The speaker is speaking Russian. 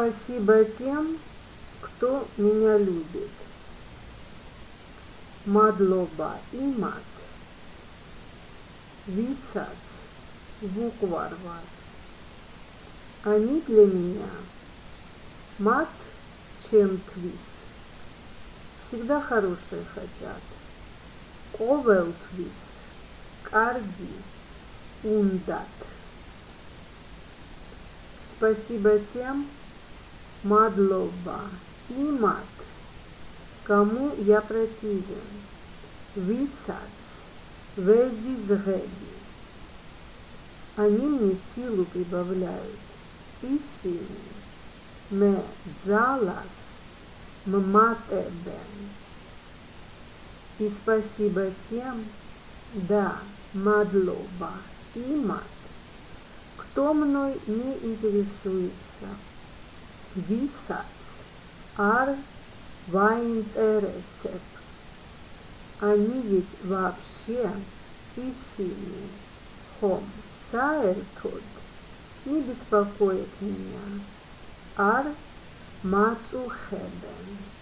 Спасибо тем, кто меня любит. Madloba imat, висац, букварвар. Они для меня мат, чем твис. Всегда хорошее хотят. Ковел твис, карги, ундат. Спасибо тем, Мадлоба и мат, кому я противен. Висац, везизгеби. Они мне силу прибавляют. Исини, ме дзалас, мматебен. И спасибо тем, да, Мадлоба и мат, кто мной не интересуется. Висац, ар ваинтересеп. Они ведь вообще и сильные. Хом саэртод не беспокоит меня. Ар мацухебен.